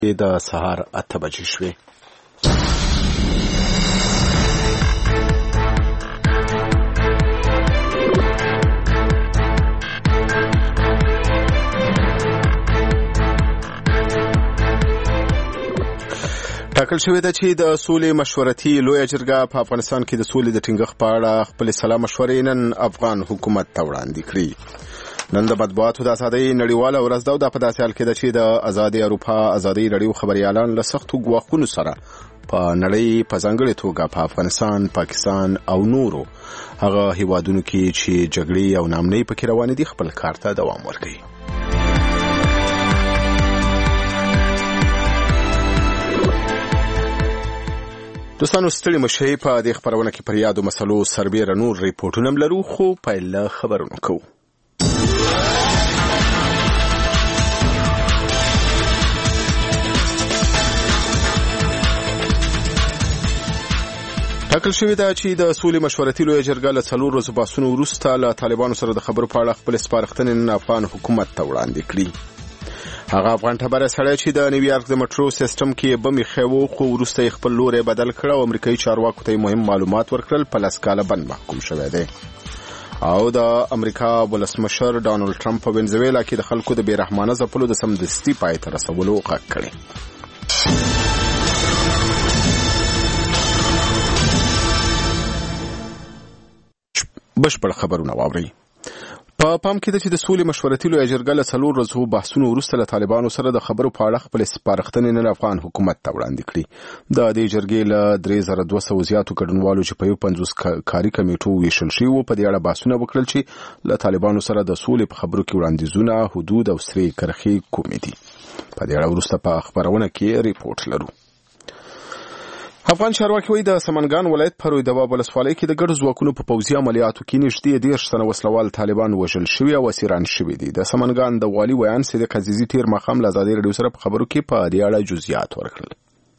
د سهار 8 بجې شوې. ټاکل شوې ده چې د سولې مشورتي لویه جرګه په افغانستان کې د سولې د ټینګښت په اړه خپل سلا مشورې نن افغان حکومت ته وړاندې کړي. نن د مطبوعاتو د ازادۍ نړیواله ورځ ده او دا په داسې حال کې ده چې د ازادۍ اروپا ازادۍ راډیو خبریالان له سختو ګواښونو سره په نړۍ په ځانګړې توګه په افغانستان، پاکستان او نورو هغه هیوادونو کې چې جګړې او ناامنۍ پکې روانې دي خپل کار ته دوام ورکوي. دوستانو ستړي مشئ په دې خبرونه کې پر یادو مسلو سربېره نور ریپورټونه لرو، خو پیل له خبرونو کوو. ټاکل شوې ده چې د سولې مشورتي لویه جرګه له 4 ورځو بحثونو وروسته له طالبانو سره د خبرو په اړه خپل سپارښتنې نن افغان حکومت ته وړاندې کړي. هغه افغان ټبره سړی چې د نیویارک د مټرو سیستم کې بمې خېوو خو وروسته یې خپل لوری بدل کړ او امریکایي چارواکو ته مهم معلومات ورکړل په 10 کاله بند محکوم شوی دی. او د امریکا ولسمشر ډانلډ ټرمپ په وینزویلا کې د خلکو د بیرحمانه ځپلو د سمدستي پای ته رسولو غږ کړی. بشپړ خبرونه واورئ. په پام کې ده چې د سولې مشورتي لویه جرګه له 4 ورځو بحثونو وروسته له طالبانو سره د خبرو په اړه خپل سپارښتنې نن افغان حکومت ته وړاندې کړي. د دې جرګې له 3200 زیاتو ګډونوالو چې په 50 کاري کمیټو ویشل شوي وو په دې اړه بحثونه وکړل چې له طالبانو سره د سولې په خبرو کې وړاندیزونه، حدود او سرې کرښې کومې دي. په دې اړه وروسته په خبرونه کې ریپورت لرو. افغان چارواکي وایي د سمنګان ولایت په روی دواب ولسوالۍ کې د ګډو ځواکونو په پوځي عملیاتو کې نږدې 13 تنه وسلوال طالبان وژل شوي او اسیران شوي دي. د سمنګان د والي ویان صدیق عزیزي تیر ماښام له ازادۍ راډیو سره په خبرو کې په دې اړه جزئیات ورکړل.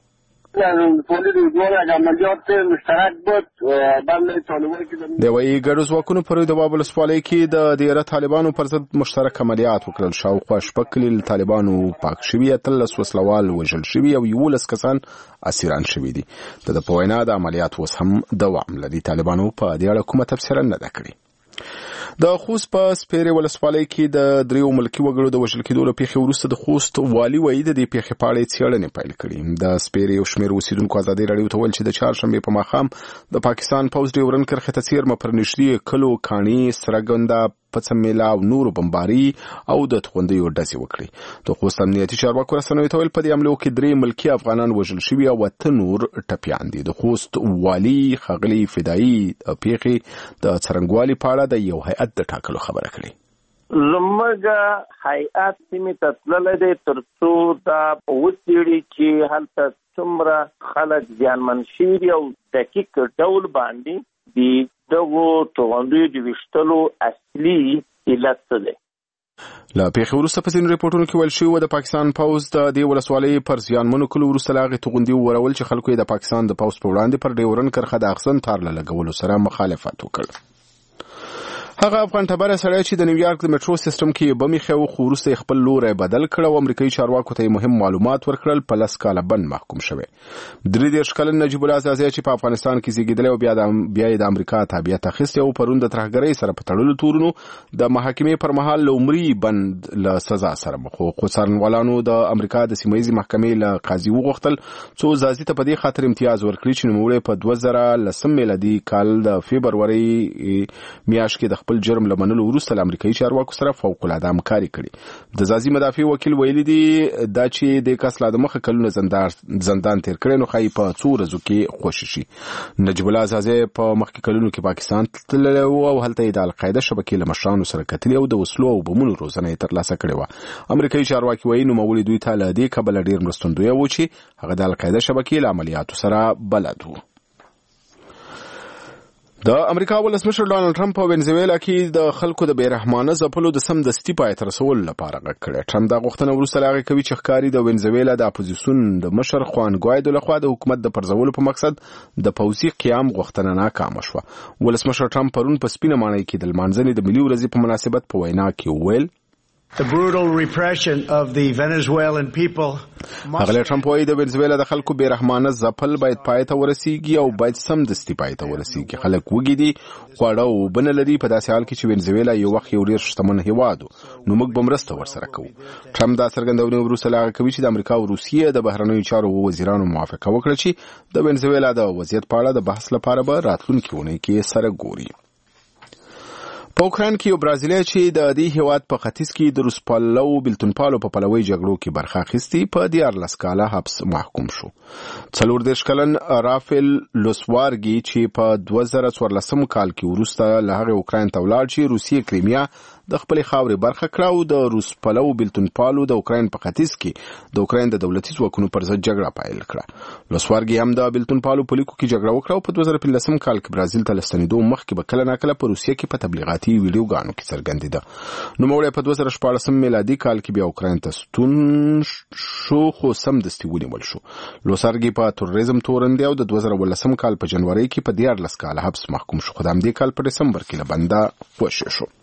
د وایي ګډو ځواکونو په روی دواب ولسوالۍ کې د ډیره طالبانو پر ضد مشترک عملیات وکړل. شاوخوا شپږ کلي طالبانو پاک شوي، 13 وسلوال وژل شوي او 11 کسان اسیران شوي دي. د په وینا د عملیات اوس هم دوام لري. طالبانو په دې اړه کومه تبصره نه ده کړې. د خوست په سپیرې ولسوالۍ کې د 3 ملکي وګړو د وژل کېدو له پیښې وروسته د خوست والي وایي د دې پیښې په اړه څېړنې پیل کړي. د سپیرې یو شمېر اوسېدونکو ازادۍ راډیو ته ویل چې د چهارشنبې په ماښام د پاکستان پوځ ډیورن کرښې ته څیرمه پر نږدې کلو کاڼي، سرګنده، پڅمیلا او نورو بمباري او د توغندیو ډزې وکړي. د خوست امنیتي چارواکو رسنیو ته ویل په دې حملو کې 3 ملکي افغانان وژل شوي او 8 نور ټپیان دي. د خوست والي ښاغلي فدایي پیښې د څرنګوالي په اړه د یو هیئت د ټاکلو خبره کړې. زموږ هیئت سیمې ته تللی دی تر څو دا وڅېړي چې هلته څومره خلک زیانمن شوي او دقیق ډول باندې د دغو توغندیو د ویشتلو اصلي علت څه دی. له پیښې وروسته په ځینو ریپورټونو کې ویل شوي د پاکستان پوځ د دې ولسوالۍ پر زیانمنو کلو وروسته له هغې توغندي وورول چې خلکو یې د پاکستان د پوځ په وړاندې پر ډیورن کرښه د اغزن تار له لګولو سره مخالفت وکړ. هغه افغان ټبره سړی چې د نیویارک د مټرو سیستم کې بمې خېوو خو وروسته یې خپل لوری بدل کړ او امریکایي چارواکو ته مهم معلومات ورکړل په 10 کاله بند محکوم شوی. 33 کلن نجیب الله زازی چې په افغانستان کې زیږېدلی او بیا یې د امریکا تابعیت اخیستی او پرون د ترهګرۍ سره په تړلو تورونو د محاکمې پر مهال له عمري بند له سزا سره مخ و. خو څارنوالانو د امریکا د سیمه ییزې محکمې له قاضي وغوښتل څو زازی ته په دې خاطر امتیاز ورکړي چې نوموړی په 2010 میلادي کال د فبرورۍ میاشت کې د خپل جرم له منلو وروسته له امریکایي چارواکو سره فوق العاده همکاري کړې. د زازي مدافع وکیل ویلي دی دا چې د کس لا د مخه کلونه زندان تیر کړی نو ښایي په 2 ورځو کې خوشي شي. نجیب الله زازي په مخکې کلونو کې پاکستان تللی و او هلته یې د القاعده شبکې له مشرانو سره کتلي او د وسلو او بمونو روزنه یې ترلاسه کړې وه. امریکایي چارواکي وایي نوموړي دوی ته له دې کبله ډېر مرستندویه و چې هغه د القاعده شبکې له عملیاتو سره بلد و. د امریکا ولسمشر ډانلډ ټرمپ په وینزویلا کې د خلکو د بیرحمانه ځپلو د سمدستي پای ته رسولو لپاره غږ کړی. ټرمپ دا غوښتنه وروسته له هغې کوي چې ښکاري د وینزویلا د اپوزیسیون د مشر خوان ګوایدو لخوا د حکومت د پرځولو په مقصد د پوځي قیام غوښتنه ناکامه شوه. ولسمشر ټرمپ پرون په سپینه ماڼۍ کې د لمانځنې د ملي ورځې په مناسبت په وینا کې وویل The brutal repression of the Venezuelan people. هغه ټرمپ وايي د وینزویلا د خلکو بیرحمانه ځپل باید پای ته ورسیږي او باید سمدستي پای ته ورسیږي. خلک وږي دي، خواړه او اوبه نه لري، په داسې حال کې چې وینزویلا یو وخت یو ډېر شتمن هېواد و، نو موږ به مرسته ورسره کوو. ټرمپ دا څرګندونه وروسته له هغه کوي چې د امریکا او روسیې د بهرنیو چارو وزیرانو موافقه وکړه چې د وینزویلا د وضعیت په اړه د بحث لپاره به راتلونکي اونۍ کې سره ګوري. په اوکراین کې یو برازیلی چې د دې هیواد په ختیځ کې د روسپالو بلتونپالو په پلوي جګړو کې برخه اخیستي په 14 کاله حبس محکوم شو. 34 کلن رافیل لوسوارګي چې په 2014 کال کې وروسته له هغه اوکراین ته ولاړ چې روسیې کریمیا د خپل خاورې برخه کړه او د روسپالو بلتونپالو د اوکراین په ختیځ کې د اوکراین د دولتي ځواکونو پر ضد جګړه پیل کړه. لوسوارګي هم د بلتونپالو په لیکو کې جګړه وکړه او په 2015 کال کې برازیل ته لستنېدو مخکې به کله ناکله په روسیې کې په تبلیغاتي ویډیوګانو کې څرګندېده. نوموړی په 2014 میلادي کال کې بیا اوکراین ته ستون شو خو سمدستي ونیول شو. لوسوارګي په تروریزم تورن دی او د 2018 کال په جنوري کې په 14 کال حبس محکوم شو، خو د همدې کال په دسمبر کې له بنده خوشی شو.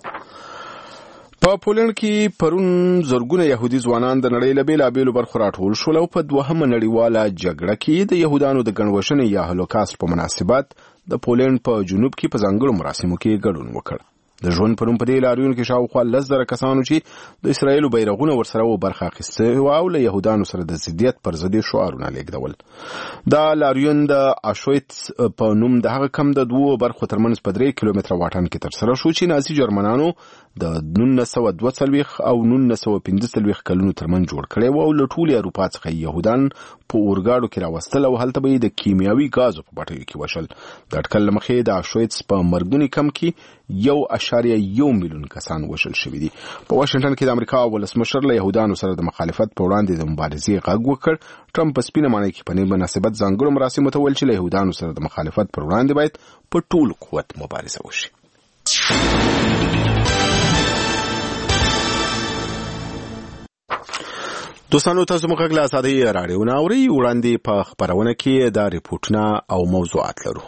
په پولند کې پرون زرګونه يهودي ځوانان د نړۍ له بیلابېلو برخو راټول شول او په دوهمه نړیواله جګړه کې د يهودانو د ګڼوشنې یا هولوکاست په مناسبت د پولند په جنوب کې په ځانګړو مراسمو کې ګډون وکړ. د ژوند په نوم په دې لاریون کې شاوخوا 10,000 کسانو چې د اسرایلو بیرغونه ورسره و برخه اخیستې وو او له يهودانو سره د ضدیت پر ضد شعارونه لیږدول. دا لاریون د اشویتس په نوم د هغه کم د دوو برخو ترمنځ په 3 کیلومتره واټن کې ترسره شو چې نازي جرمنانو د 1942 او 1915 کلونو ترمنځ جوړ کړی و او له ټولې اروپا څخه يهودان په اورګاډو کې راوستل او هلته به د کیمیاوي غازو په بټیو کې وشل. د اټکل له مخې د اشویتس په مرګونی کم کې 1.1 میلیون کسان وشل شوي دي. په واشنگټن کې د امریکا ولسمشر له يهودانو سره د مخالفت په وړاندې د مبارزې غږ وکړ. ټرمپ په سپینه معنی کې په مناسبت ځانګړو مراسمو ته ویل چې له يهودانو سره د مخالفت پر وړاندې باید په ټول قوت مبارزه وشي. دوستانو تاسو موږ له آزادۍ راډیو نه اورئ. وړاندې په خبرونه کې دا ریپورتونه او موضوعات لرو.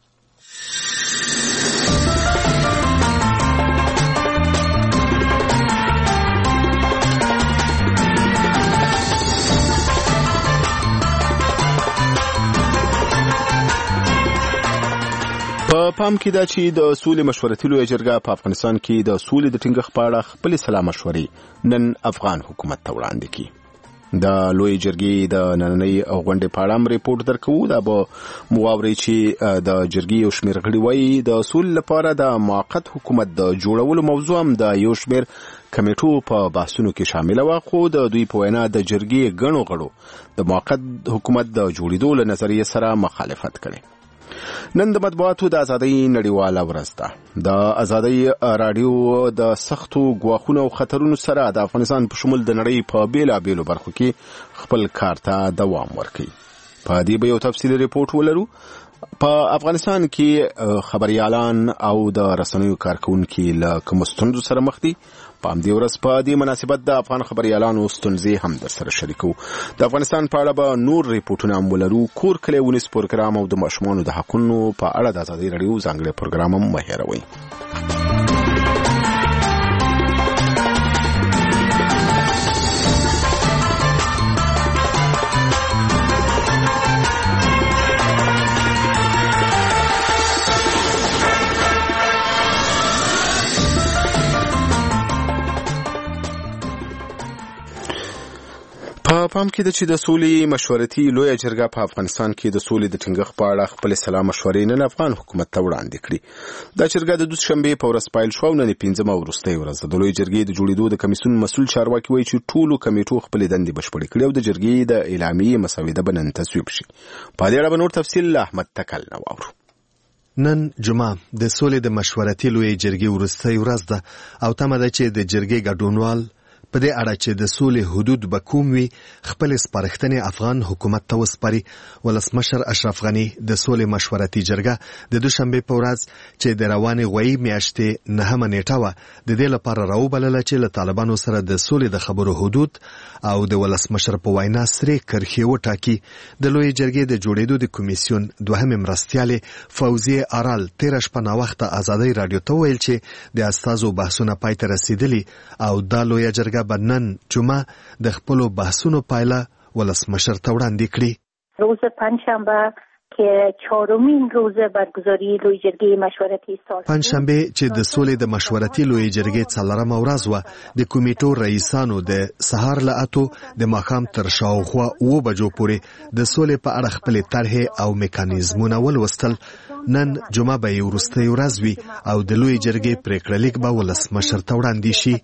په پام کې دا چې د سولې مشورتي لویه جرګه په افغانستان کې د سولې د ټینګښت په اړه خپل سلا مشورې نن افغان حکومت ته وړاندې کړي. د لویه جرګې د نننۍ غونډې په اړه ریپورت درکوو. دا به مواوري چې د جرګې یو شمېر غړي وایي د سولې لپاره د موقت حکومت د جوړولو موضوع هم د یو شمېر کمیټو په بحثونو کې شامل و، خو د دوی په وینا د جرګې غړو د موقت حکومت د جوړېدو له نظریې سره مخالفت کړي. نن د مطبوعاتو د ازادۍ نړیواله ورځ ده. د ازادۍ راډیو د سختو ګواښونو او خطرونو سره د افغانستان په شمول د نړۍ په بیلابېلو برخو کې خپل کار ته دوام ورکوي. په دې به یو تفصیلي ریپورت ولرو. په افغانستان کې خبريالان او د رسنیو کارکونکي له کوم ستونزو سره مخ دي. په همدې ورځ په دې مناسبت د افغان خبريالانو ستونزې هم در سره شریکو. د افغانستان په اړه به نور ریپورتونه هم ولرو. کور کلی ونیس پروګرام او د ماشومانو د حقونو په اړه د ازادۍ راډیو ځانګړی پروګرام هم مه هېروئ. په پام کې د چې د سولې مشورتي لویه جرګه په افغانستان کې د سولې د ټینګښت په اړه خپل سلا مشورې نن افغان حکومت ته وړاندې کړي. دا جرګه د دوشنبه په ورځ پیل شو او نن 15مه وروستۍ ورځ ده. د لویه جرګې د جوړېدو د کمیسیون مسؤل چارواکي وایي چې ټولو کمیټو خپل دندې بشپړې کړې او د جرګې د اعلامیې مسوده به نن تصویب شي. په دې اړه به نور تفصیل احمد تکل نه واورو. نن جمعه د سولې د مشورتي لویه جرګې وروستۍ ورځ ده او تمه ده چې د جرګې ګډونوال په دې اړه چې د سولې حدود به کوم وي خپل سپارښتنې افغان حکومت ته وسپاري. ولسمشر اشرف غني د سولې مشورتي جرګه د دوشنبه په ورځ چې د روانې غوي میاشتې 9 نیټه وه د دې لپاره راوبلله چې له طالبانو سره د سولې د خبرو حدود او د ولسمشر په وینا سرې کرښې وټاکي. د لوی جرګې د جوړېدو د کمیسیون دوهمې مرستیالې فوزیه ارال 13 شپه ناوخته ازادۍ رادیو ته ویل چې د استازو بحثونه پای ته رسیدلي او دا لویه جرګه به نن جمعه د خپلو بحثونو پایله ولسمشر ته وړاندې کړي. روز پنجشنبه که چهارمین روز برگزاری لوی جرګې مشورتي پنجشنبه چې د سولې د مشورتي لوی جرګې 4مه ورځ وه د کمیټو رئیسانو د سهار له 8 د ماښام تر شاوخوا 9 بجو پورې د سولې په اړه خپلې طرحې او میکانیزمونه ولوستل. نن جمعه به یې وروستۍ ورځ وي او د لوی جرګې پریکړه لیک به ولسمشر ته وړاندې شي.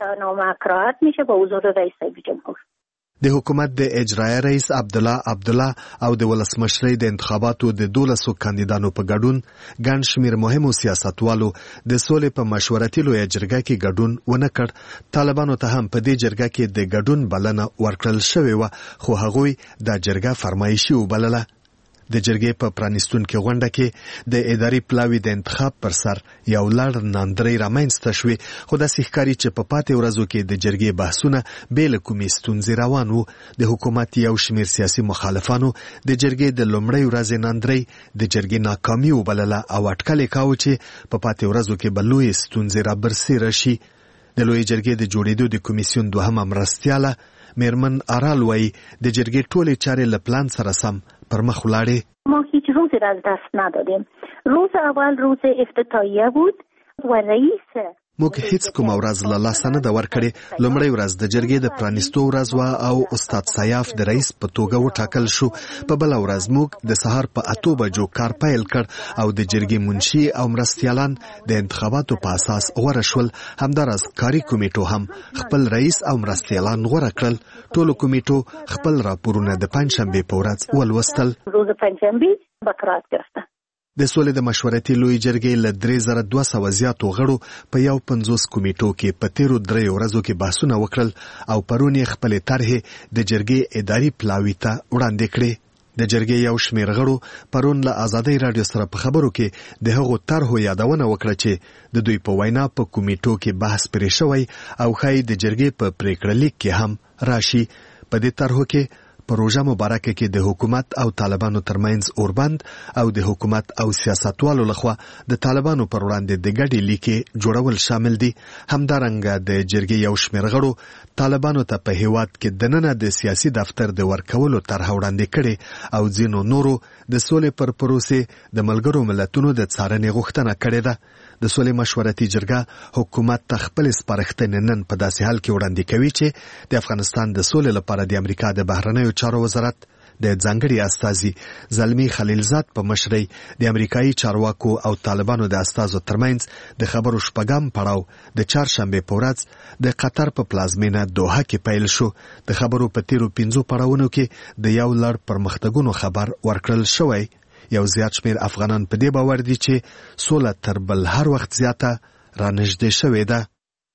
د حکومت د اجرایه رئیس عبدالله او د ولسمشرۍ د انتخاباتو د 12 کاندیدانو په ګډون ګڼ شمېر مهمو سیاستوالو د سولې په مشورتي لویه جرګه کې ګډون ونه کړ. طالبانو ته هم په دې جرګه کې د ګډون بلنه ورکړل شوې وه خو هغوی دا جرګه فرمایشي وبلله. د جرګې په پرانیستونکې غونډه کې د اداري پلاوي د انتخاب پر سر یو لړ ناندرۍ رامنځته شوې خو داسې ښکاري چې په پاتې ورځو کې د جرګې بحثونه بې له کومې ستونزې روان وو. د حکومت یو شمېر سیاسي مخالفانو د جرګې د لومړۍ ورځې ناندرۍ د جرګې ناکامي وبلله او اټکل یې کاوه چې په پاتې ورځو کې به لویې ستونزې رابرسېره شي. د لویې جرګې د جوړېدو د کمیسیون دوهمه مرستیاله میرمن ارال وایي د جرګې ټولې چارې له پلان سره سم پر مخ ولاړې. ما هیچ روزی را از دست ندادیم. روز اول روز افتتاحیه بود و رئیس موږ هیڅ کومه ورځ له لاسه نه ده ورکړې. لومړۍ ورځ د جرګې د پرانیستو ورځ وه او استاد سیاف د رئیس په توګه وټاکل شو. په بله ورځ موږ د سهار په 8 بجو کار پیل کړ او د جرګې منشي او مرستیالان د انتخاباتو په اساس غوره شول. همداراز کاري کمیټو هم خپل رئیس او مرستیالان غوره کړل. ټولو کمیټو خپل راپورونه د پنجشنبې په ورځ ولوستل. روز پنجشنبه بقرات گرفته. د سولې د مشورتي لوی جرګې له 3200 زیاتو غړو په 50 کمیټو کې په 13 ورځو کې بحثونه وکړل او پرون یې خپلې طرحې د جرګې اداري پلاوي ته وړاندې کړې. د جرګې یو شمېر غړو پرون له ازادۍ رادیو سره په خبرو کې د هغو طرحو یادونه وکړه چې د دوی په وینا په کمیټو کې بحث پرې شوی او ښایي د جرګې په پریکړه لیک کې هم راشي. په دې طرحو کې پروژه مبارکه کې د حکومت او طالبانو ترمنځ اوربند او د حکومت او سیاستوالو لخوا د طالبانو پر وړاندې د ګډې لیکې جوړول شامل دي. همدارنګه د جرګې یو شمېر غړو طالبانو ته په هیواد کې دننه د سیاسي دفتر د ورکولو طرحه وړاندې کړې او ځینو نورو د سولې پر پروسې د ملګرو ملتونو د څارنې غوښتنه کړې ده. د سولې مشورتي جرګه حکومت ته خپل سپارښتنې نن په داسې حال کې وړاندې کوي چې د افغانستان د سولې لپاره د امریکا د بهرنیو چارو وزارت د ځانګړي استازي زلمی خلیلزاد په مشرۍ د امریکایي چارواکو او طالبانو د استازو ترمنځ د خبرو شپږم پړاو د چهارشنبې په ورځ د قطر په پلازمینه دوحه کې پیل شو. د خبرو په تیرو 5 پړاوونو کې د یو لړ پرمختګونو خبر ورکړل شوی. یو زیات شمېر افغانان په دې باور دي چې سوله تر بل هر وخت زیاته رانږدې شوې ده.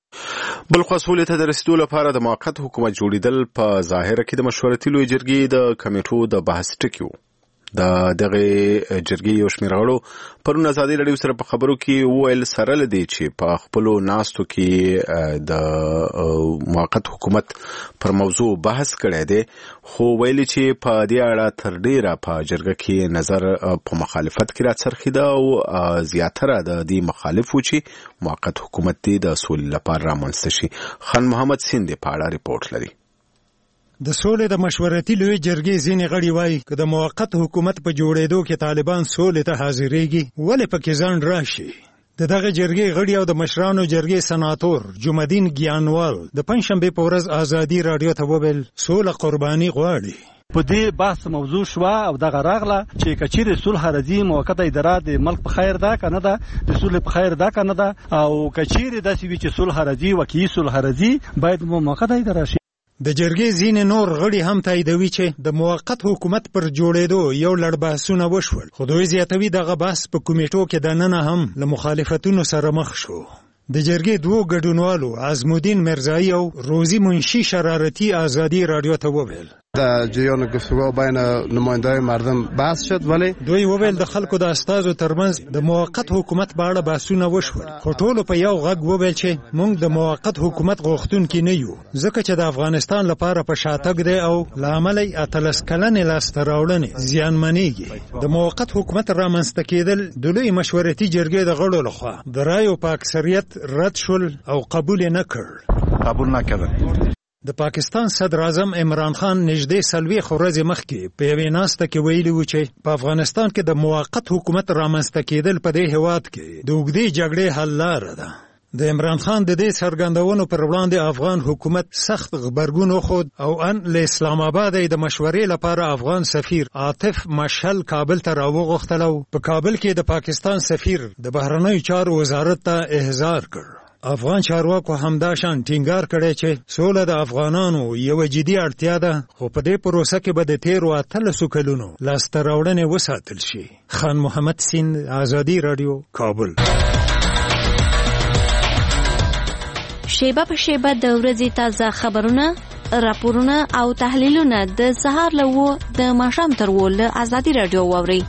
بلخوا سولې ته د رسیدو لپاره د موقت حکومت جوړیدل په ظاهره کې د مشورتي لوی جرګې د کمیټو د بحث ټکی و. د دغه جرګې یو شمېر غړو پرون ازادۍ رادیو سره په خبرو کې وویل سره لدی چې په خپلو ناستو کې د موقت حکومت پر موضوع بحث کړی دی خو ویلي چې په دې اړه تر ډیره په جرګه کې نظر په مخالفت کې راڅرخیده او زیاتره د دې مخالف و چې موقت حکومت د سولې لپاره رامنځته شي. خان محمد سیند په اړه ریپورت لري. د سولې د مشورتي لوی جرګې ځینې غړي وایي که د موقت حکومت په جوړېدو کې طالبان سولې ته حاضرېږي ولې پکې ځنډ راشي. د دغه جرګې غړي او د مشرانو جرګې سناتور جمعدین ګیانوال د پنجشنبې په ورځ ازادي رادیو ته وویل سوله قرباني غواړي. په دې بحث موضوع شوه او دغه راغله چې کچېرې صلح راځي موقته اداره د ملک په خیر ده که نه ده د صلح په خیر ده که نه ده او کچېرې داسې وي چې صلح راځي واقعي صلح راځي باید موقته اداره شي. د جرګې ځینې نور غړي هم تاییدوي چې د موقت حکومت پر جوړېدو یو لړ بحثونه وشول خو دوی زیاتوي دغه بحث په کمیټو کې دننه هم له مخالفتونو سره مخ شو. د جرګې دوه ګډونوالو عزمالدین مرزایی او روزی منشی شرارتی آزادی رادیو ته وویل در جریان گفتگو بین نماینده‌های مردم بحث شد، ولی دوی وویل د خلکو د استازو ترمنځ د موقت حکومت په اړه بحثونه وشول، خو ټولو په یو غږ وویل چې موږ د موقت حکومت غوښتونکي نه یو، ځکه چې د افغانستان لپاره په شاتګ دی او له امله یې 18 کلنې لاسته راوړنې زیانمنېږي. د موقت حکومت رامنځته کېدل د لوی مشورتي جرګې د غړو لخوا د رایو په اکثریت رد شول او قبول یې نه کړل. د پاکستان صدر اعظم عمران خان نږدې 40 ورځې مخکې په یوې ناسته کې ویلي و چې په افغانستان کې د موقت حکومت رامنځته کېدل په دې هېواد کې د اوږدې جګړې حل لاره ده. د عمران خان د دې څرګندونو پر وړاندې افغان حکومت سخت غبرګون وښود او ان له اسلام آباد د مشورې لپاره افغان سفیر عاطف مشعل کابل ته راوغوښتل او په کابل کې د پاکستان سفیر د بهرنیو چارو وزارت ته احضار کړ. افغان چارواکو همدا شان ټینګار کړی چې سوله د افغانانو یو جدي اړتیا ده، خو په دې پروسه کې به د تیرو 18 کلونو لاسته راوړنې وساتل شي. خان محمد سیند، آزادی رادیو، کابل. شیبه په شیبه د ورځې تازه خبرونه، راپورونه او تحلیلونه د سهار له د ماښام تر له آزادی رادیو واورئ.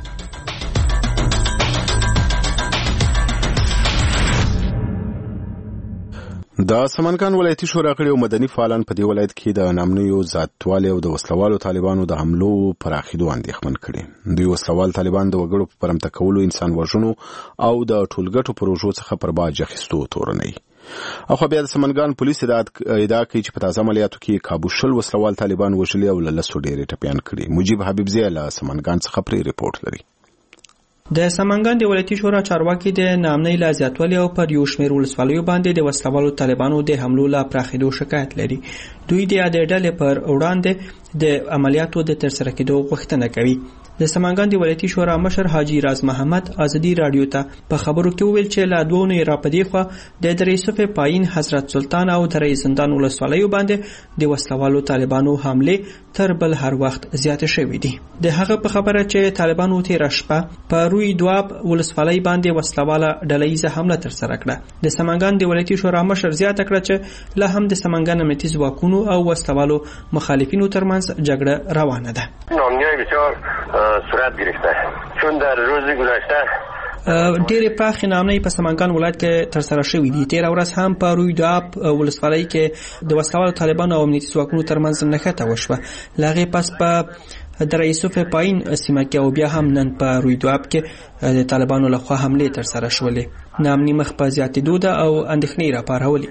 د سمنګان ولایتي شورا غړي او مدني فعالان په دې ولایت کې د نامنویو ذاتوالي او د وسلوالو طالبانو د حملو پراخېدو اندېښمن کړي. دوی وسلوال طالبان د وګړو په پرمته کولو، انسان وژنو او د ټولګټو پروژو څخه پر باج اخیستو تورنوي. او خو بیا د سمنګان پولیس ادعا کوي چې په تازه عملیاتو کې کابو شل وسلوال طالبان وژلي او له لسو ډېرې ټپیان کړي. مجيب حبیبزی له سمنګان څخه پرې ریپورت لري. د سمنګان د ولایتي شورا چارواکي د نامنۍ لا زیاتوالي او پر یو شمېر ولسوالیو باندې د وسلوالو طالبانو د حملو لا پراخېدو شکایت لري. دوی د ډلې پر وړاندې د عملیاتو د ترسره کېدو غوښتنه کوي. د سمنګان د ولایتي شورا مشر حاجی راز محمد آزادی رادیو ته په خبرو کې وویل چې لا دوه را پدې خو د دریسوف پاین حضرت سلطان او درې زندان ولسوالیو باندې د وسلوالو طالبانو حمله تر بل هر وخت زیات شوې دي. د هغه په خبره چې طالبانو تیر شپه په روی دواب ولسوالۍ باندې وسلواله ډلهیزه حمله تر سره کړه. د سمنګان د ولایتي شورا مشر زیاته کړه چې لا هم د سمنګان امنیتي ځواکونو او وسلوالو مخالفینو ترمنځ جګړه روانه ده. صورت گرفته چون در روز گذشته ډېرې پراخې نامنۍ په سمنګان ولایت کې تر سره شوې دي. تېره ورځ هم په روی دواب ولسوالۍ کې د وسلوالو طالبانو او امنیتي ځواکونو ترمنځ نښته وشوه. له هغې پس په د رئیسوف پاین سیمه کې او بیا هم نن په روی دواب کې د طالبانو لخوا حملې تر سره شولې. نامنۍ مخ په زیاتېدو ده او اندېښنې راپارولې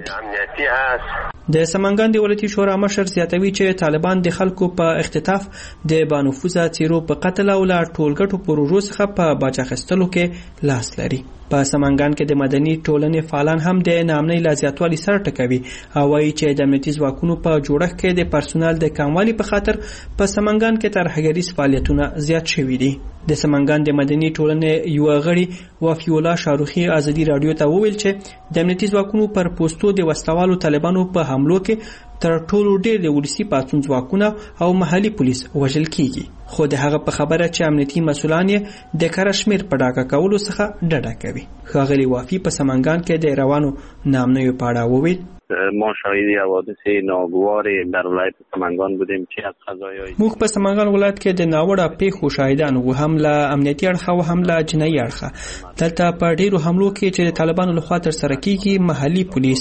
دي. د سمنګان د ولایتي شورا مشر زیاتوي چې طالبان د خلکو په اختطاف د بانفوذه څیرو په قتل او لا ټولګټو پروژو څخه په باج اخیستلو کې لاس لري. په سمنګان کې د مدني ټولنې فعالان هم د نامنۍ لا زیاتوالي سره ټکوي او وایي چې د امنیتي ځواکونو په جوړښت کې د پرسونل د کموالي په خاطر په سمنګان کې ترهګریز فعالیتونه زیات شوي دي. د سمنګان د مدني ټولنې یو غړي وفي الله شاروخي آزادی رادیو ته وویل چې د امنیتي ځواکونو پر پوسټو د وسلوالو طالبانو په حملو کې تر ټولو ډېر د ولسي پاڅون ځواکونه او محلي پولیس وژل کیږي. خو د هغه په خبره چې امنیتي مسؤلان یې د کره شمېر په ډاګه کولو څخه ډډه کوي. ښاغلي وافي په سمنګان کې د روانو نامنیو په اړه وویل ما شاهد حوادث ناگوار در ولایت سمنگان بودیم چې از قضایای موږ په سمنګان ولایت کې د ناوړه پیښو شاهدان وو، هم له امنیتي اړخه او هم له جنایي اړخه. دلته په ډیرو حملو کې چې د طالبانو لخوا تر سره کیږي محلي پولیس،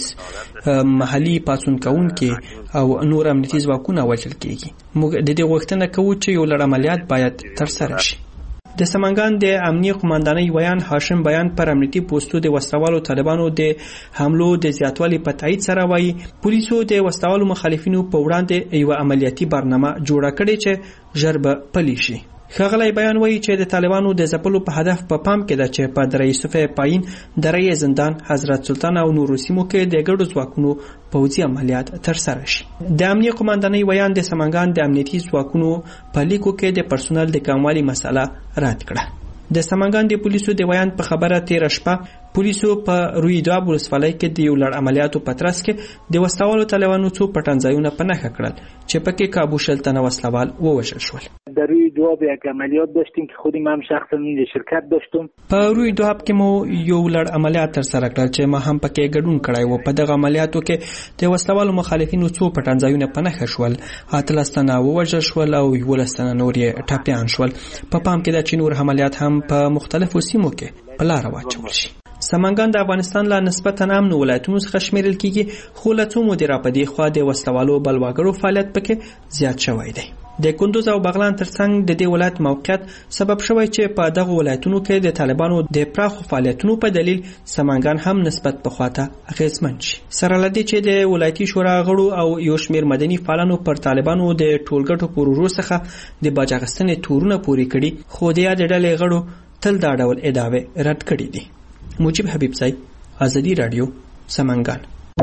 محلي پاڅون کوونکي او نور امنیتي ځواکونه وژل کیږي. موږ د دې غوښتنه کوو چې یو لړ عملیات باید تر سره شي. د سمنګان د امنیه قومندانۍ ویان هاشم بیان پر امنیتي پوسټو د وسلوالو طالبانو د حملو د زیاتوالي په تایید سره وایي پولیسو د وسلوالو مخالفینو په وړاندې یو عملیاتي برنامه جوړه کړې چې ژر به پلي شي. ښاغلی بیان وایي چې د طالبانو د ځپلو په هدف په پام کې ده چې په دریسوف پاین، درې زندان، حضرت سلطان او نورو سیمو کې د ګډو ځواکونو پوځي عملیات تر سره شي. د امنیه قومندانۍ ویان د سمنګان د امنیتي ځواکونو په لیکو کې د پرسونل د کموالي مسله رد کړه. د سمنګان د پولیسو د ویان په خبره تیر شپه پولیسو په روی دواب ولسوالۍ کې د یو لړ عملیاتو په ترڅ کې د وسلوالو طالبانو څو پټنځایونه په نښه کړل چې پکې کابو شل تنه وسلوال ووژل شول. در روی دواب یک عملیات داشتیم که خودم هم شخصا اونجا شرکت داشتم. په روی دواب کې مو یو لړ عملیات تر سره کړل چې ما هم پکې ګډون کړی و. په دغه عملیاتو کې د وسلوالو مخالفینو څو پټن ځایونه په نښه شول، 18 تنه ووژل شول او 11 تنه نور یې ټپیان شول. په پام کې ده چې نور عملیات هم په مختلفو سیمو کې په لاره واچول شي. سمنګان د افغانستان له نسبتا امن ولایتونو څخه شمیرل کیږي، خو له څو مودې راپدې خوا د وسلوالو بلواګرو فعالیت پکې زیات شوی دی. د کندوز او بغلان ترڅنګ د دې ولایت موقعیت سبب شوی چې په دغه ولایتونو کې د طالبانو د پراخو فعالیتونو په دلیل سمنګان هم نسبت په خواته اغیزمن شي. سره لدی چې د ولایتي شورا غړو او یو شمیر مدني فعالانو پر طالبانو د ټولګټو پروژو څخه د باج اخیستنې تورونه پوري کړي، خو د یاد ډلې غړو تل دا ډول ادعاوې رد کړي دي. مجيب حبیب صاحب، آزادی رادیو، سمنګان.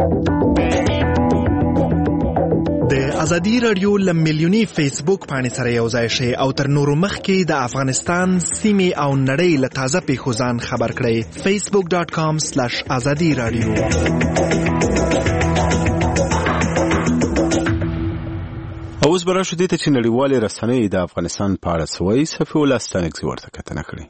د آزادی رادیو لمیلیونی فیسبوک باندې سره یو ځای شي او تر نورو مخکې د افغانستان سیمې او نړۍ له تازه پیښو ځان خبر کړئ. facebook.com/azadi radio. اوس برا شو دې ته چې نړیوالې رسنۍ د افغانستان په اړه سوي صفي ولستانګ ورته کتنه کړې.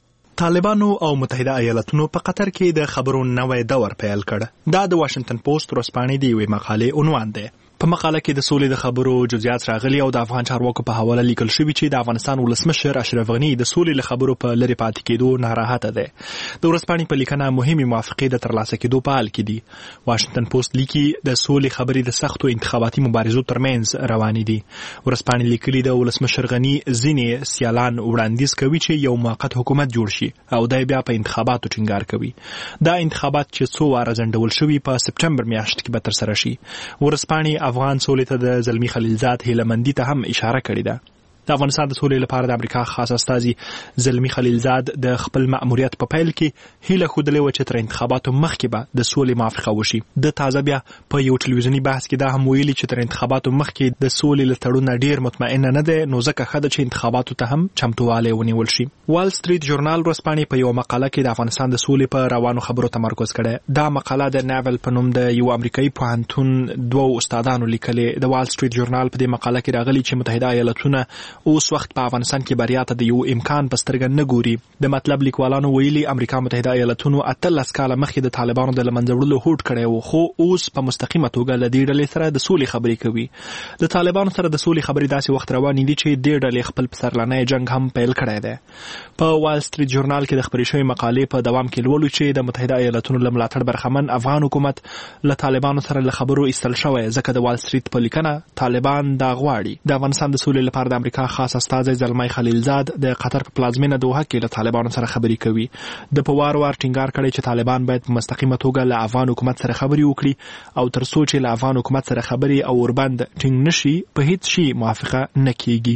طالبانو او متحده ایالاتونو په قطر کې د خبرو نوې دور پیل کړ. دا د واشنگټن پوسټ ورځپاڼې دی یوې مقالې عنوان دی. په مقاله کې د سولې د خبرو جزئیات راغلي او د افغان چارواکو په حواله لیکل شوی چې د افغانستان ولسمشر اشرف غنی د سولې له خبرو په لری پاتې کېدو ناراحته ده. د ورځپاڼې په لیکنه مهمه موافقه د ترلاسه کېدو په حال کې دي. واشنگټن پوسټ لیکي د سولې خبرې د سختو انتخاباتي مبارزو ترمنځ روانې دي. ورځپاڼې لیکلي د ولسمشر غنی ځینې سیالان وړاندیز کوي چې یو موقت حکومت جوړ شي او دای بیا په انتخاباتو ټینګار کوي. دا انتخابات چې څو واره ځنډول شوي په سپټمبر میاشت کې به تر سره شي. ورځپاڼې افغان سولې ته د زلمی خلیلزاد هیلمندی ته هم اشاره کړې ده. د افغانستان د سولې لپاره د امریکا خاص استازي زلمی خلیلزاد د خپل مأموریت په پیل کې هیله خوده لوي چې تر انتخاباتو مخکې به د سولې موافقه وشي. د تازه بیا په یو ټلویزیونی بحث کې دا هم ویلي چې تر انتخاباتو مخکې د سولې له تړون ډیر مطمئن نه ده، نو ځکه خده چې انتخاباتو ته هم چمتووالی ونیول شي. وال سټریټ ژورنال ورځپاڼې په یو مقاله کې د افغانستان د سولې په روانو خبرو تمرکز کړي. دا مقاله د ناول په نوم د یو امریکایي پوهنتون دوه استادانو لیکلې. د وال سټریټ ژورنال په دې مقاله کې راغلي چې متحده ایالاتونه اوس وخت په افغانستان کې بریا ته د یو امکان په سترګه نه ګوري. د مطلب لیکوالانو ویلي امریکا متحده ایالاتونو 18 کاله مخکې د طالبانو د لمنځه وړلو هوډ کړی و، خو اوس په مستقیمه توګه له دې ډلې سره د سولې خبرې کوي. د طالبانو سره د سولې خبرې داسې وخت روانې دي چې دې ډلې خپل پسرلانی جنگ هم پیل کړی دی. په وال سټریټ ژورنال کې د خبرې شوې مقالې په دوام کې لولو چې د متحده ایالاتونو له ملاتړ برخمن افغان حکومت له طالبانو سره له خبرو ایستل شوی، ځکه د وال سټریټ په لیکنه طالبان دا غواړي. د افغانستان د سولې لپاره د امریکا خاص استازی زلمی خلیلزاد د قطر په پلازمینه دوحه کې له طالبانو سره خبرې کوي. د په وار ټینګار کړي چې طالبان باید په مستقیمه توګه له افغان حکومت سره خبرې وکړي او تر څو چې له افغان حکومت سره خبرې او وربند ټینګ نشي په هیڅ شي موافقه نه کیږي.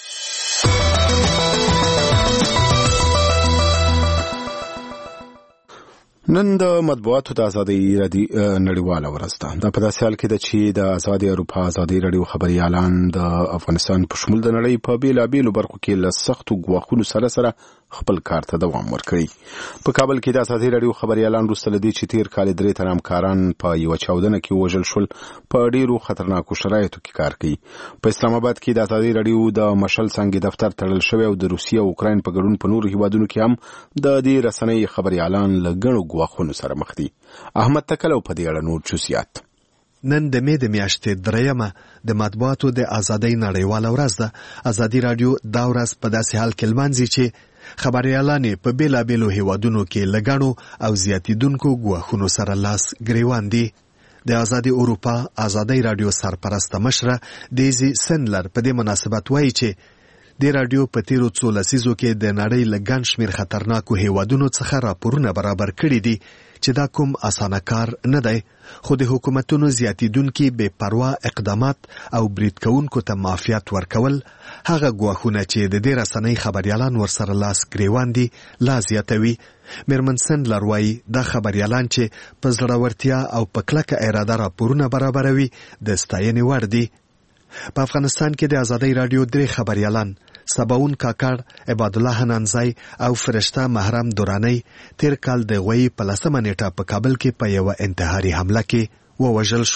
نن د مطبوعاتو د ازادۍ نړیواله ورځ ده. دا په داسې حال کې ده چې د ازادي اروپا ازادي رادیو خبريالان د افغانستان په شمول د نړۍ په بیلابیلو برخو کې له سختو ګواښونو سره خپل کار ته دوام ورکړي. په کابل کې د ازادي رادیو خبريالان وروسته له دې چې تیر کال 3 تنه همکاران په یو چاودنه کې وژل شول په ډیرو خطرناکو شرایطو کې کار کوي. په اسلام آباد کې د ازادي رادیو د مشل څنګه دفتر تړل شوی او د روسیې او اوکراین په ګډون په نورو هیوادونو کې هم د دې رسنۍ خبريالان له ګڼو ګواښونو سره مخ دي. احمد تکلو په دې اړه نور چوسیات. نن د مې د میاشتې 3مه د مطبوعاتو د ازادۍ نړیواله ورځ ده. ازادي رادیو دا ورځ په داسې حال کې لمانځي چې خبريالان په بیلابیلو هیوادونو کې لګڼو او زیاتیدونکو ګواښونو سره لاس ګریوان دي. د ازادي اروپا ازادۍ رادیو سرپرسته مشره دیزی سنلر په دې مناسبت وایي چې د رادیو په تیرو څو لسیزو کې د نړۍ له ګڼ شمېر خطرناکو هیوادونو څخه راپورونه برابر کړي دي چې دا کوم اسانه کار نه دی، خو د حکومتونو زیاتیدونکي بې پروا اقدامات او برید کوونکو ته معافیت ورکول هغه ګواښونه چې د دې رسنۍ خبريالان ورسره لاس ګریوان دي لا زیاتوي. میرمن سندلر وایي دا خبريالان چې په زړورتیا او په کلکه اراده راپورونه برابروي د ستاینې وړ دي. په افغانستان کې د ازادۍ رادیو 3 خبريالان سباون کاکړ، عباد الله حنانزای او فرشته محرم دورانی تیر کال د غوی په 10 نیټه په کابل کې په یو انتحاري حمله کې ووژل شول.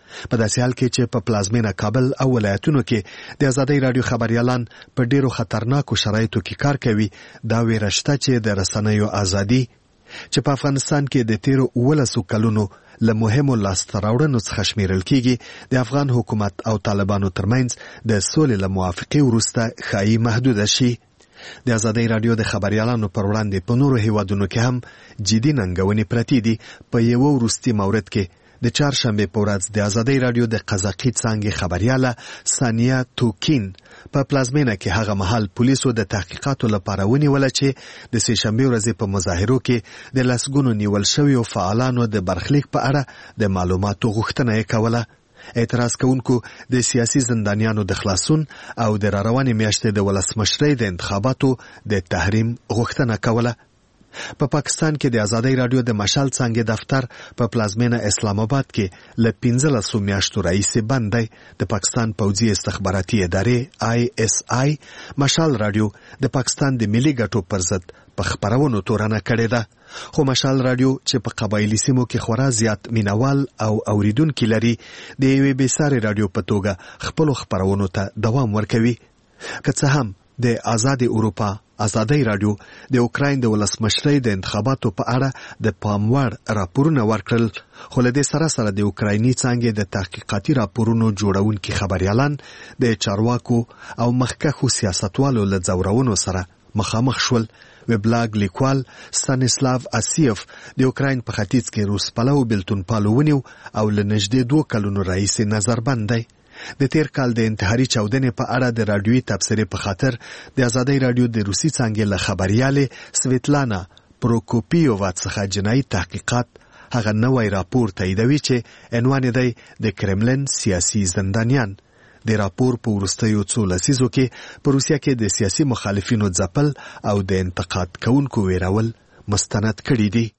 په داسې حال کې چې په پلازمینه کابل او ولایتونو کې د ازادۍ رادیو خبريالان په ډیرو خطرناکو شرایطو کې کار کوي، دا ویره شته چې د رسنیو ازادي چې په افغانستان کې د تیرو 12 کلونو له مهمو لاسته راوړنو څخه شمیرل کیږي، د افغان حکومت او طالبانو ترمنځ د سولې له موافقې وروسته ښایي محدوده شي. د ازادۍ رادیو د خبريالانو پر وړاندې په نورو هیوادونو کې هم جدي ننګونې پرتې دي. په یو وروستي مورد کې د چهارشنبه په ورځ د ازادۍ رادیو د قزاقي څانګې خبرياله ثانیه توکین په پلازمینه کې هغه مهال پولیسو د تحقیقاتو لپاره ونیوله چې د سه شنبه ورځې په مظاهرو کې د لسګونو نیول شویو فعالانو د برخلیک په اړه د معلوماتو غوښتنه یې کوله. اعتراض کوونکو د سیاسي زندانیانو د خلاصون او د راروانې میاشتې د ولسمشرۍ د انتخاباتو د تحریم غوښتنه کوله. په پاکستان کې د ازادۍ رادیو د مشال څانګې دفتر په پلازمینه اسلام آباد کې له 15 میاشتو راهیسې بند دی. د پاکستان پوځي استخباراتي ادارې ISI مشال رادیو د پاکستان د ملي ګټو پر ضد په خبرونو تورنه کړې ده، خو مشال رادیو چې په قبایلی سیمو کې خورا زیات مینوال او اوریدونکو لري د یوې بېسارې رادیو په توګه خپل خبرونو ته دوام ورکوي. که څه هم د آزاد اروپا ازادۍ رادیو د اوکراین د ولسمشرۍ د انتخاباتو په اړه د پاموړ راپورونه ورکړل، خو له دې سره سره د اوکرایني څانګې د تحقیقاتي راپورونو جوړونکي خبريالان د چارواکو او مخکښو سیاستوالو له ځورونو سره مخامخ شول. وبلاګ لیکوال ستانسلاو اسیف د اوکراین په ختیځ کې روس پلو بلتون پالو ونیو او له نږدې 2 کلونو راهیسې نظربند دی. د تیر کال د انتحاري چاودنې په اړه د رادیوي تبصرې په خاطر د ازادۍ رادیو د روسي څانګې له خبريالې سویتلانا پروکوپیووا څخه جنایي تحقیقات هغه نوی راپور تاییدوي چې عنوان دی د کرملن سیاسي زندانیان. د راپور په وروستیو 2 لسیزو کې په روسیه کې د سیاسي مخالفینو ځپل او د انتقاد کوونکو ویرول مستند کړي دي.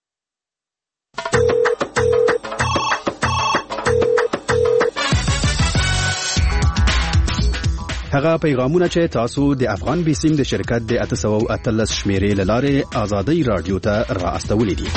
هغه پیغامونه چې تاسو د افغان بیسیم د شرکت د 813 شمیرې لاره ازادۍ رادیو ته را استولې دي.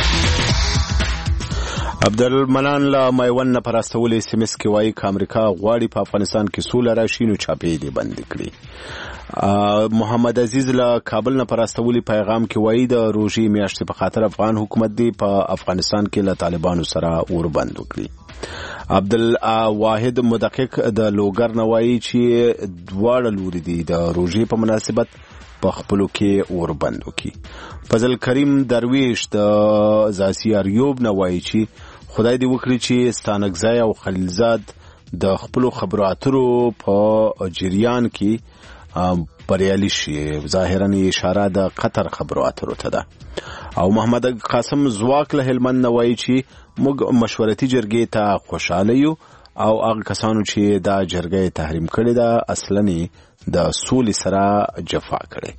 عبدالمنان لا مایون نه پراستولې سیمس کې وایي چې امریکا غواړي په افغانستان کې سوله راشي، نو چاپې دي بند کړي. محمد عزیز لا کابل نه پراستولې پیغام کې وایي د روژې میاشتې په خاطر افغان حکومت دی په افغانستان کې له طالبانو سره اور بند وکړي. عبدالواحد مدقق د لوګر نه وایي چې دواړه لوري دي د روژې په مناسبت په خپلو کې اور بند وکړي. فضل کریم درویش د زاسیاریوب نه وایي چې خدای دې وکړي چې ستانکزی او خلیلزاد د خپلو خبرو اترو په جریان کې بریالي شي. ظاهرا اشاره د قطر خبرو اترو ته ده. او محمد قاسم زواک له هلمند نه وایي چې موږ مشورتي جرګې ته خوشاله یو او هغه کسانو چې دا جرګې تحریم کړي ده اصلاً د سولې سره جفا کړي.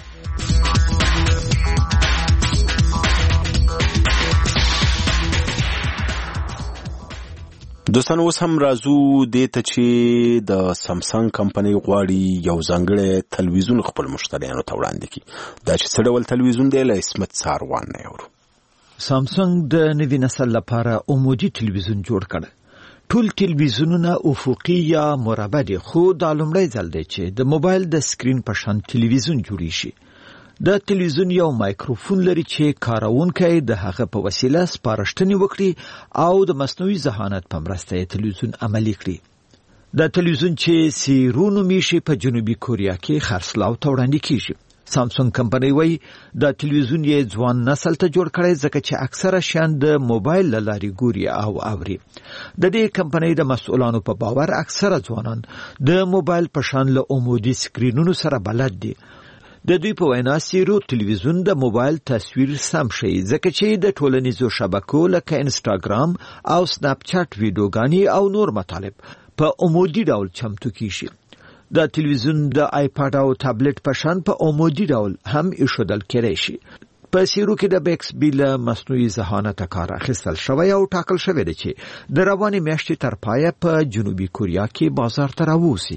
دوستان اوس هم راځو دې ته چې د سامسنګ کمپنۍ غواړي یو ځانګړی تلویزیون خپل مشتریانو ته وړاندې کړي. دا چې څه ډول تلویزیون دی له اسمت ساروان نه یورو. سامسنګ د نوي نسل لپاره عمودي تلویزیون جوړ کړ. ټول تلویزیونونه افقي یا مربع دي، خو دا لومړی ځل دی چې د موبایل د سکرین په شان تلویزیون جوړی شي. د تلویزیون یو مایکروفون لري چې کارونکي د هغه په وسیله سپارښتنې وکړي او د مصنوعي ذهانت په مرسته یې تلویزیون عملي کړي. د تلویزیون چې سیرونو میشي په جنوبي کوریا کې خرڅلاو ته وړاندې کیږي. سامسنګ کمپنۍ وایي د تلویزیون یې ځوان نسل ته جوړ کړی ځکه چې اکثره شیان د موبایل له لارې ګوري او اوري. د دې کمپنۍ د مسؤلانو په باور اکثره ځوانان د موبایل په شان له عمودي سکرینونو سره بلد دي. د دوی په وینا سیرو تلویزیون د موبایل تصویر سم شي ځکه چې د ټولنیزو شبکو لکه انستاګرام او سناپ چات ویډیوګانې او نور مطالب په عمودي ډول چمتو کیږي. د تلویزیون د آیپاد او تابلت په شان په عمودي ډول هم ایښودل کېدای شي. په سیرو کې د بیکس بی له مصنوعي ذهانت کار اخیستل شوی او ټاکل شوی دی چې د روانې میاشتې تر پایه په جنوبي کوریا کې بازار ته راووځي.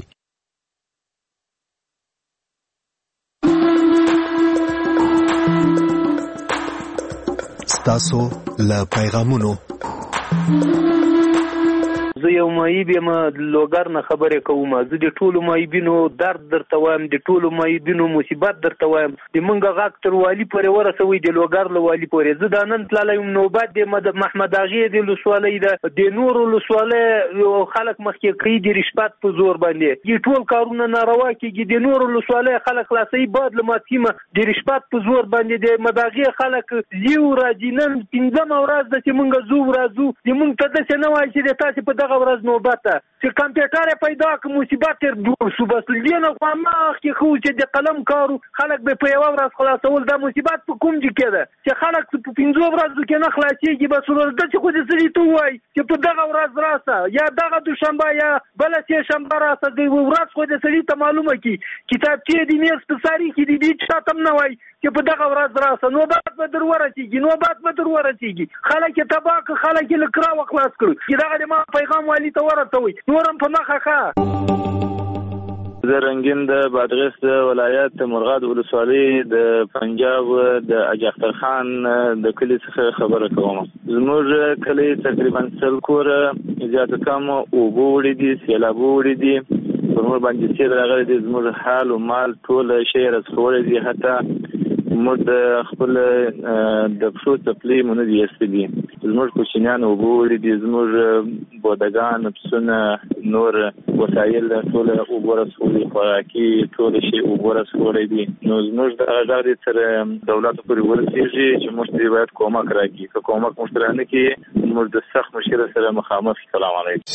ستاسو له پیغامونو زه یو معیب یم، لوګر نه خبرې کوم. زه د ټولو معیبینو درد درته وایم، د ټولو معیبینو مصیبت درته وایم. د مونږ غاک تر والی پورې ورسوي، د لوګر له والی پورې. زه د نن تللی یم نوبت د محمد اغې د لسوالۍ ده، د نورو لسوالۍ خلک مخکې کوي د رشوت په زور باندې. د ټول کارونه ناروا کېږي، د نورو لسوالۍ خلک خلاصوي بعد له ماتیمه د رشوت په زور باندې. د مداغې خلک زیو راځي، نن پنځمه ورځ ده چې مونږ زو راځو. د مونږ ته داسې نه وایي چې د تاسې په دغه ورځ نوبت ده چې کمپیوټر یې پیدا کړو مصیبت تر جوړ شو. بس دې نه خوا مخکې خو چې د قلم کارو خلک به په یوه ورځ خلاصول. دا مصیبت په کوم ځای کې ده چې خلک په 5 ورځو کې نه خلاصېږي؟ بس داسې خو دې سړي ته ووایي چې په دغه ورځ راسه، یا دغه دوشنبه یا بله سېشنبه راسه. د ورځ خو دې سړي ته معلومه کړي، کتابچې د میز په ساري کې دې چا ته هم نه وایي چې په دغه ورځ راسه. نوبت به در ورسېږي، خلک یې تباه کړه، خلک یې له کراوه خلاص کړو. چې دغه د ما پیغام والي ته ورسوئ، نور هم په مخه ښه. زه رنګین د بادغیس ولایت د مرغاد ولسوالۍ د پنجاب د اجي اختر خان د کلي څخه خبره کوم. زموږ کلی تقریبا 100 کوره زیاته کم اوبه وړي دي، سیلابه وړي دي، پر موږ باندې سیل راغلی دی. زموږ حال و مال ټول شی رسخوړی دي، حتی موږ د خپل د پښو څپلۍ مو نه دي ایستلي. زموږ کوچنیان اوبه وړي دي، زموږ بودګان، پسونه، نور وسایل ټول اوبه رسولي، خوراکي ټول شی اوبه رسولی دي. نو زموږ دغه غږ دی تر دولتو پورې ورسېږي چې موږ ته باید کومک راکړي. که کومک موږ ته رانه کړي، موږ د سخت مشکل سره مخامخ. سلام علیکم.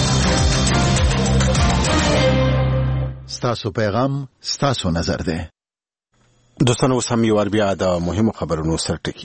ستاسو پیغام ستاسو نظر دی. دوستانو اوس هم یو وار بیا د مهمو خبرونو سرټکي.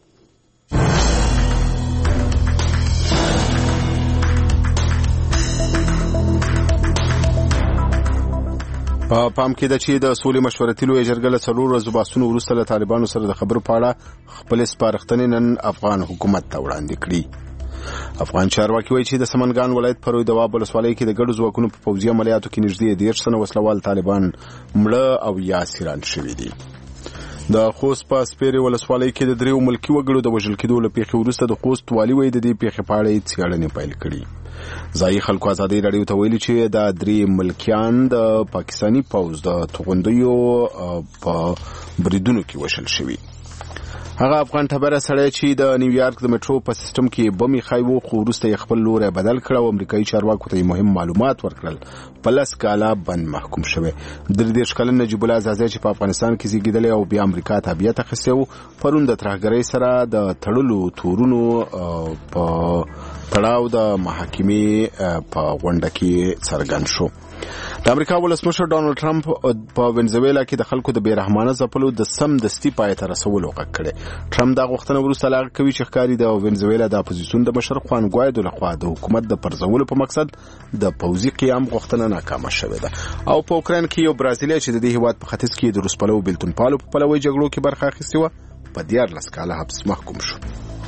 په پام کې ده چې د سولې مشورتي لویه جرګه له 4 ورځو بحثونو وروسته له طالبانو سره د خبرو په اړه خپل سپارښتنې نن افغان حکومت ته وړاندې کړي. افغان چارواکي وایي چې د سمنګان ولایت په روی دواب ولسوالۍ کې د ګډو ځواکونو په پوځي عملیاتو کې نږدې 13 تنه وسلوال طالبان مړه او یا اسیران شوي دي. د خوست په سپیرې ولسوالۍ کې د 3 ملکي وګړو د وژل کېدو له پیښې وروسته د خوست والي وایي د دې پیښې په اړه څېړنې پیل کړي. ځایي خلکو ازادۍ راډیو ته ویلي چې دا 3 ملکیان د پاکستاني پوځ د توغندیو په بریدونو کې وژل شوي. هغه افغان ټبره سړی چې د نیویارک د میټرو په سیستم کې بم یې خای وو، خو وروسته یې خپل لوری بدل کړ او امریکایي چارواکو ته مهم معلومات ورکړل. په 10 کاله بند محکوم شوی. 33 کلن نجیب الله عزازی چې په افغانستان کې زیږیدلی او بیا امریکا تابعیت اخیستی و، پرون د ترهګرۍ سره د تړلو تورونو په تړاو د محاکمې په غونډه کې څرګند شو. د امریکا ولسمشر ډانلډ ټرمپ په وینزویلا کې د خلکو د بیرحمانه ځپلو د سمدستي پای ته رسولو غږ کړی. ټرمپ دا غوښتنه وروسته لا کوي چې ښکاري د وینزویلا د اپوزیسیون د مشر خوان ګوایدو لخوا د حکومت د پرځولو په مقصد د پوځي قیام غوښتنه ناکامه شوې ده. او په اوکراین کې یو برازیلي چې د دې هیواد په ختیځ کې د روس پلوو بیلتون پالو په پلوي جګړو کې برخه اخیستې وه، په 14 کاله حبس محکوم شو.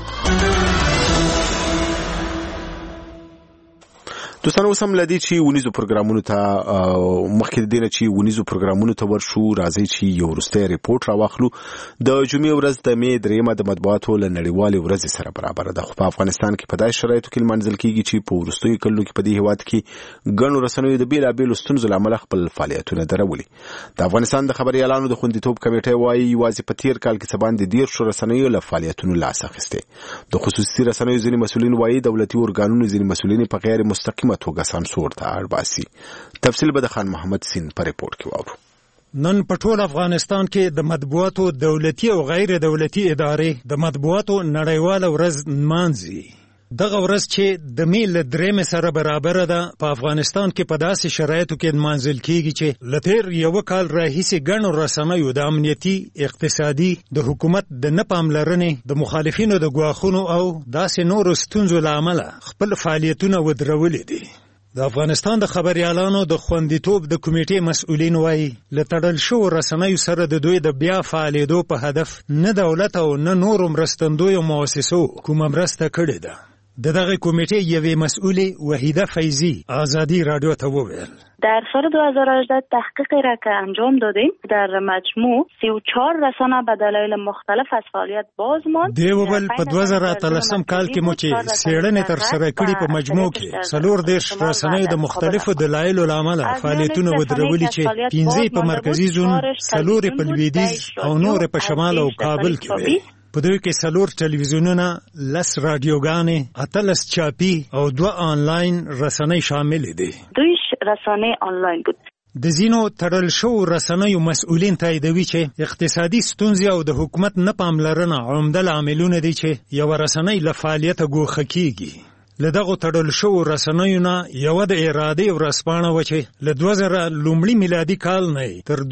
دوستانو اوس هم لدی چې ونیزو پروګرامونو ته مخکې دینه چې ونیزو پروګرامونو ته ورشو، راځي چې یو وروستی ریپورت راواخلو. د جمعې ورځ د مې 3 د مطبوعاتو له نړیوالې ورځې سره برابر ده، خو په افغانستان کې په داسې شرایطو کې لمانځل کېږي چې په وروستیو کلونو کې په دې هېواد کې ګڼو رسنیو د بېلابېلو ستونزو له امله خپل فعالیتونه درولي. د افغانستان د خبریالانو د خوندیتوب کمیټې وایي یوازې په تېر کال کې څه باندې 13 رسنیو له فعالیتونو لاس اخیستی. د خصوصي رسنیو ځینې مسؤلین وایي دولتي ارګانونو ځینې مسؤلین په غیر مستقیمه توګه سانسور ته اړ باسي. تفصیل به د خان محمد سین په ریپورت کې واورو. نن په ټول افغانستان کې د مطبوعاتو دولتي او غیر دولتي ادارې د مطبوعاتو نړیواله ورځ نمانځي. دغه ورځ چې د مې له 3 سره برابر ده، په افغانستان کې په داسې شرایطو کې نمانځل کېږي چې له تېر یو کال راهیسې ګڼو رسنیو د امنیتي، اقتصادي، د حکومت د نه پاملرنې، د مخالفینو د ګواښونو او داسې نورو ستونزو له امله خپل فعالیتونه ودرولي دي. د افغانستان د خبریالانو د خوندیتوب د کمیټې مسؤلین وایي له تړل شوو رسنیو سره د دوی د بیا فعالېدو په هدف نه دولت او نه نورو مرستندویو مؤسسو کومه مرسته کړې ده. د دغه کمیټې یوې مسؤلې وحیده فیضی آزادی رادیو ته وویل در سال 2018 تحقیقی را که انجام دادیم در مجموع 34 رسانه به دلایل مختلف از فعالیت باز ماند. دیوبل په 2013 کال کې مو چې څېړنې تر سره کړې په مجموع کې 34 رسنۍ د مختلفو دلایلو له امله فعالیتونه ودرولي چې 15 په مرکزي زون، 4 په لویدیځ او نور په شمال او کابل کې وي. په دوی کې 4 ټلویزیونونه، 10 رادیوګانې، 18 چاپی او 2 آنلاین رسنۍ شامل دي. دوی رسنۍ آنلاین بود. د ځینو تړل شوو رسنیو مسؤلین تاییدوي چې اقتصادي ستونزې او د حکومت نه پاملرنه عمده لاملونه دي چې یوه رسنۍ له فعالیته ګوښه کیږي. له دغو تړل شوو رسنیو نه یوه د ارادې ورځپاڼه وه چې له 2000 لومړي میلادي کال نه تر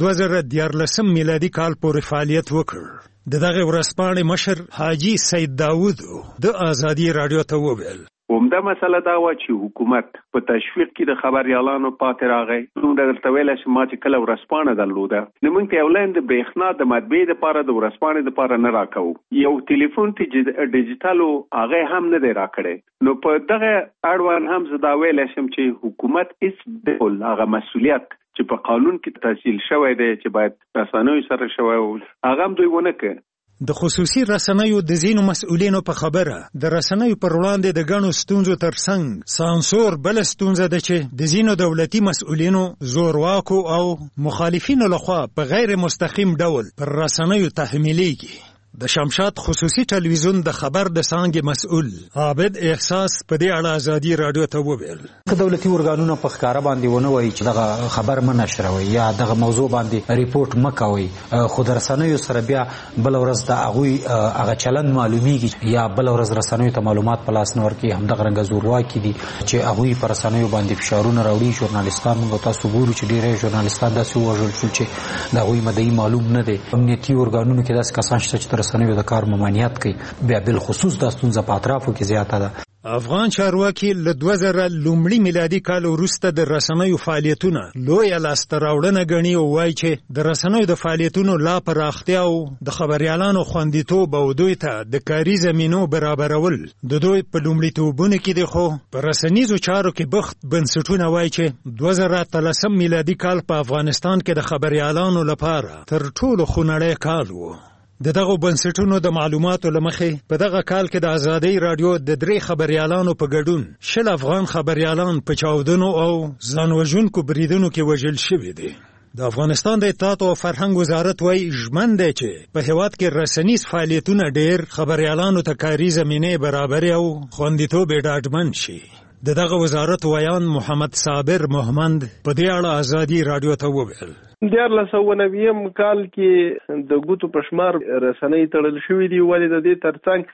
2014 میلادي کال پورې فعالیت وکړ. د دغه ورځپاڼې مشر حاجي سید داود د آزادی رادیو ته وویل عمده مسله دا و چې حکومت په تشویق کې د خبريالانو پاتې راغی. نو دغه ویل چې ما چې کله ورځپاڼه درلوده نو موږ ته اولین د برېښنا د مطبعې لپاره د ورځپاڼې لپاره نه راکاو. یو ټلیفون ته ډیجیټالو هغه هم نه دی راکړی. نو په دغه اړوند هم زه دا ویل شم چې حکومت هیڅ هغه مسؤلیت چې په قانون کې تفصیل شوی دی چې باید رسنیو سره شوی هغه هم دوی ونه کړ. د خصوصي رسنیو د ځینو مسؤلینو په خبره د رسنیو پر وړاندې د ګڼو ستونزو ترڅنګ سانسور بله ستونزه ده چې د ځینو دولتي مسؤلینو، زورواکو او مخالفینو لخوا په غیر مستقیم ډول پر رسنیو تحمیلیږي. د شمشاد خصوصي ټلویزیون د خبر د څانګې مسؤل عابد احساس په دې اړه آزادي رادیو ته وویل که دولتي ارګانونه په ښکاره باندې ونه وایي چې دغه خبر مه نشروئ یا دغه موضوع باندې ریپورټ مه کوئ، خو د رسنیو سره بیا بله ورځ د هغوی هغه چلند معلومیږي یا بله ورځ رسنیو ته معلومات په لاس نه ورکوي. همدغه رنګه زورواکي دي چې هغوی په رسنیو باندې فشارونه راوړي. ژورنالستان موږ تاسو ګورو چې ډېری ژورنالستان داسې ووژل شول چې د هغوی مدعي معلوم نه دی. امنیتي ارګانونو کې داسې کسان شته چې د رسنیو د کار ممانعت کوي. بیا بالخصوص دا ستونزه په اطرافو کې زیاته ده. افغان چارواکي له 2000 لومړي میلادي کال وروسته د رسنیو فعالیتونه لویه لاسته راوړنه ګڼي او وایي چې د رسنیو د فعالیتونو لا پراختیا او د خبریالانو خوندیتوب او دوی ته د کاري زمینو برابرول د دوی په لومړیتوبونو کې دي. خو په رسنیزو چارو کې بخت بنسټونه وایي چې 2013 میلادي کال په افغانستان کې د خبریالانو لپاره تر ټولو خونړی کال و. د دغه بنسټونو د معلوماتو لمخې په دغه کال کې د آزادۍ رادیو د 3 خبریالانو په ګډون 10 افغان خبریالان په چاودنو او ځانوژونکو بریدونو کې وژل شوي دي. د افغانستان د اطلاعات او فرهنګ وزارت وايي ژمن دی چې په هیواد کې رسنیز فعالیتونه ډېر خبریالانو ته کاري زمینې برابرې او خوندیتوب یې ډاډمن شي. د دغه وزارت ویان محمد صابر محمد په دې اړه آزادي رادیو ته وویل 1990 کال کې د ګوتو پشمار رسنۍ تړل شوې دي، ولې د دې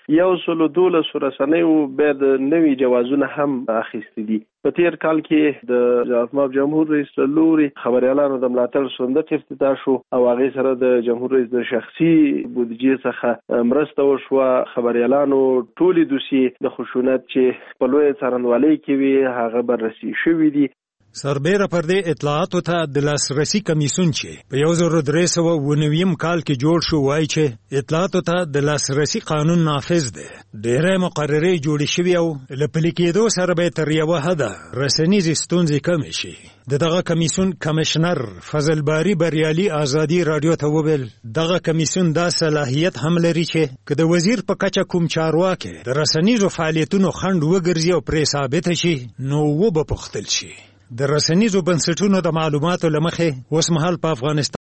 ترڅنګ 112 رسنۍ به د نوي جوازونه هم اخیستي دي. په تیر کال کې د جمهوریت جمهور رئیس لوري خبريالانو د ملاتړ صندوق افتتاح شو او هغه سره د جمهور رئیس د شخصي بودیجې څخه مرسته وشوه. خبريالانو ټولې دوسیې د خشونت چې په لوی څارنوالۍ کې وي هغه بررسي شوې دي. سربیره پر دې اطلاعاتو ته د لاسرسي کمیسیون چې په 1309 کال کې جوړ شو وایي چې اطلاعاتو ته د لاسرسي قانون نافذ دی. ډېرې مقررې جوړې شوي او له پلي کېدو سره به تر یوه حده رسنیزې ستونزې کمې شي. د دغه کمیسیون کمشنر فضل باری بریالي آزادي رادیو ته وویل دغه کمیسیون دا صلاحیت هم لري چې که د وزیر په کچه کوم چارواکي د رسنیزو فعالیتونو خنډ وګرځي او پرې ثابته شي نو وبه پوښتل شي. د رسنیزو بنسټونو د معلوماتو له مخې اوس مهال په افغانستان